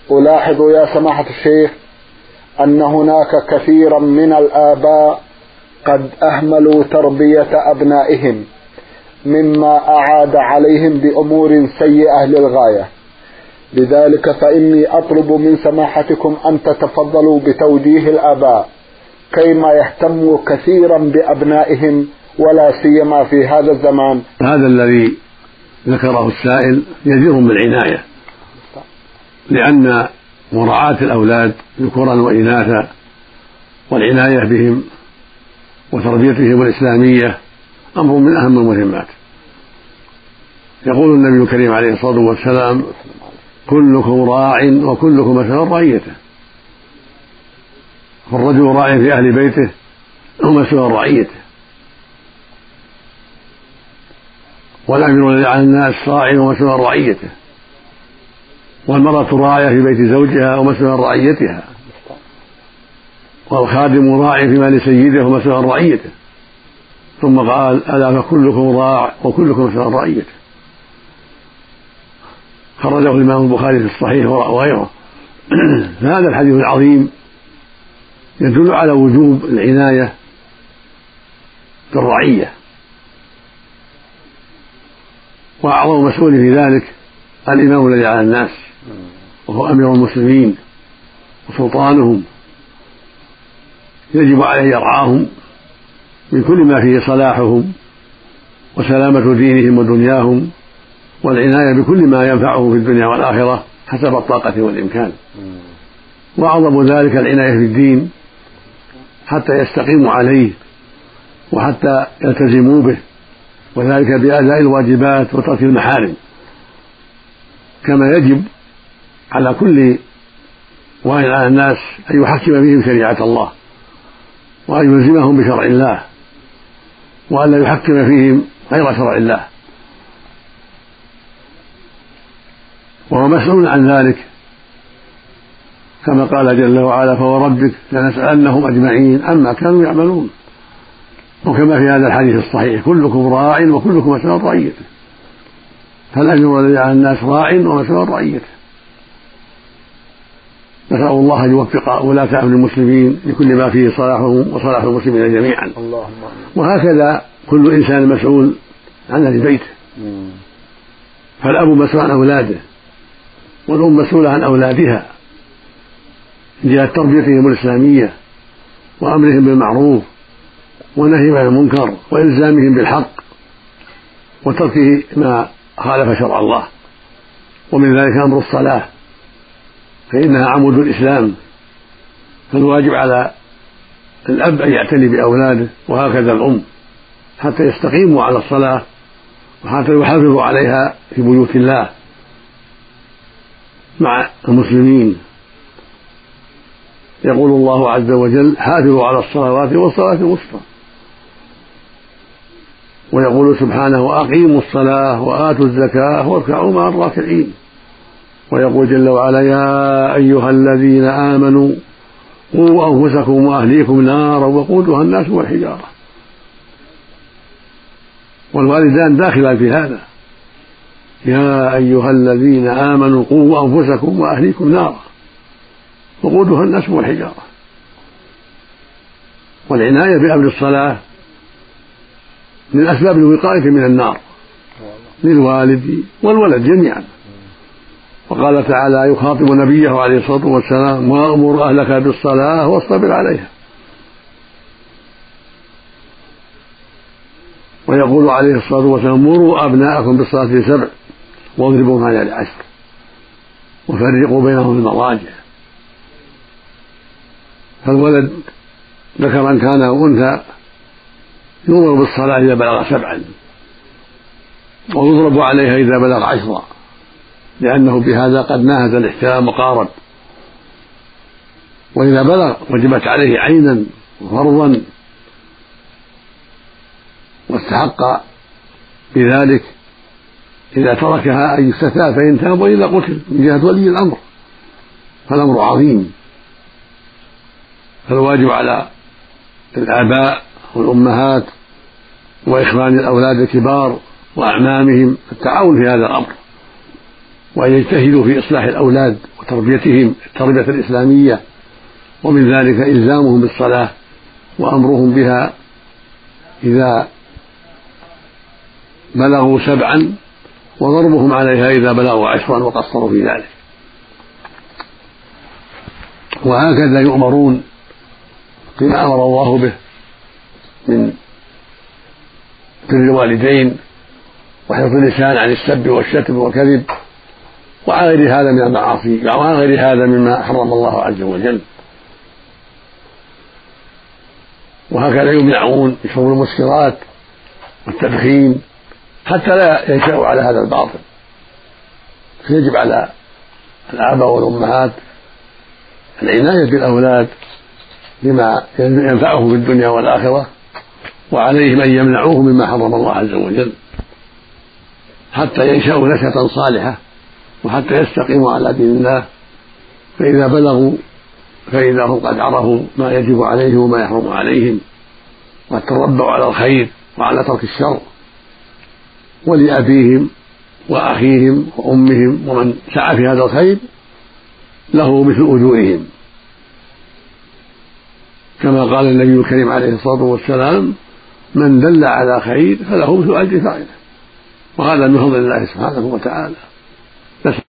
ألاحظ يا سماحة الشيخ أن هناك كثيرا من الآباء قد أهملوا تربية أبنائهم، مما أعاد عليهم بأمور سيئة للغاية. لذلك فإني أطلب من سماحتكم أن تتفضلوا بتوجيه الآباء كيما يهتموا كثيرا بأبنائهم، ولا سيما في هذا الزمان. هذا الذي ذكره السائل يجدر بالعناية، لأن مراعاة الأولاد ذكورا وإناثا والعناية بهم وتربيتهم الإسلامية أمر من أهم المهمات. يقول النبي الكريم عليه الصلاة والسلام: كلكم راع وكلكم مسؤول عن رعيته. فالرجل راع في أهل بيته ومسؤول عن رعيته، والأمير الذي على الناس راع ومسؤول عن رعيته، والمرأة راعية في بيت زوجها ومسؤول عن رعيتها، والخادم راع في مال سيده ومسؤول عن رعيته. ثم قال: ألا فكلكم راع وكلكم مسؤول عن رعيته. خرجه الإمام البخاري في الصحيح وغيره. هذا الحديث العظيم يدل على وجوب العناية بالرعية، وأعظم مسؤول في ذلك الإمام الذي على الناس، وهو أمير المسلمين وسلطانهم، يجب عليه يرعاهم من كل ما فيه صلاحهم وسلامة دينهم ودنياهم، والعناية بكل ما ينفعه في الدنيا والآخرة حسب الطاقة والإمكان. وأعظم ذلك العناية في الدين حتى يستقيموا عليه وحتى يلتزموا به، وذلك بأداء الواجبات وترك المحارم، كما يجب على كل واحد على الناس أن يحكم بهم شريعة الله، وأن يلزمهم بشرع الله، وأن لا يحكم فيهم غير شرع الله. وهو مسؤول عن ذلك، كما قال جل وعلا: فوربك لنسألنهم أجمعين عما كانوا يعملون. وكما في هذا الحديث الصحيح: كلكم راع وكلكم مسؤول عن رعيته. فالأمير الذي على الناس راع ومسؤول عن رعيته. نسأل الله أن يوفق ولاة أمر المسلمين لكل ما فيه صلاحهم وصلاح المسلمين جميعا. وهكذا كل إنسان مسؤول عن أهل بيته، فالأب مسؤول عن أولاده، والأم مسؤولة عن أولادها من جهة تربيتهم الإسلامية وأمرهم بالمعروف ونهيهم عن المنكر وإلزامهم بالحق وترك ما خالف شرع الله. ومن ذلك أمر الصلاة، فإنها عمود الإسلام، فالواجب على الأب أن يعتني بأولاده، وهكذا الأم، حتى يستقيموا على الصلاة وحتى يحافظوا عليها في بيوت الله مع المسلمين. يقول الله عز وجل: حافظوا على الصلوات والصلاة الوسطى. ويقول سبحانه: وأقيموا الصلاة وآتوا الزكاة واركعوا مع الراكعين. ويقول جل وعلا: يا أيها الذين آمنوا قوا أنفسكم وأهليكم نارا وقودها الناس والحجارة. والوالدان داخلان في هذا: يا أيها الذين آمنوا قوا أنفسكم وأهليكم نارا وقودها الناس والحجارة. والعناية بأمر الصلاة من أسباب الوقاية من النار للوالد والولد جميعا. وقال تعالى يخاطب نبيه عليه الصلاة والسلام: وأمر أهلك بالصلاة واصطبر عليها. ويقول عليه الصلاة والسلام: مروا أبناءكم بالصلاة ل7 واضربوهم عليها ل10 وفرقوا بينهم في المضاجع. فالولد ذكرا كان أو أنثى يضرب بالصلاة إذا بلغ 7، ويضرب عليها إذا بلغ 10، لأنه بهذا قد ناهز الاحترام وقارب. وإذا بلغ وجبت عليه عينا وفرضا واستحق بذلك إذا تركها أن يستتاب فإن تاب وإلا قتل من جهة ولي الأمر. فالأمر عظيم. فالواجب على الآباء والأمهات وإخوان الأولاد الكبار وأعمامهم التعاون في هذا الأمر، وأن يجتهدوا في إصلاح الأولاد وتربيتهم التربية الإسلامية، ومن ذلك إلزامهم بالصلاة وأمرهم بها إذا بلغوا 7، وضربهم عليها إذا بلغوا 10 وقصروا في ذلك. وهكذا يؤمرون بما أمر الله به من بر الوالدين وحفظ اللسان عن السب والشتم والكذب وعلى غير هذا من المعاصي وعلى غير هذا مما حرم الله عز وجل. وهكذا يمنعون بشرب المسكرات والتدخين حتى لا ينشأوا على هذا الباطل. فيجب على الآباء والأمهات العناية بالأولاد بما ينفعهم في الدنيا والآخرة، وعليهم أن يمنعوه مما حرم الله عز وجل حتى ينشأوا نشأة صالحة وحتى يستقيموا على دين الله. فإذا هم قد عرفوا ما يجب عليهم وما يحرم عليهم وتربوا على الخير وعلى ترك الشر، ولأبيهم وأخيهم وأمهم ومن سعى في هذا الخير له مثل أجورهم، كما قال النبي الكريم عليه الصلاة والسلام: من دل على خير فله مثل أجر فاعله. وهذا من فضل الله سبحانه وتعالى.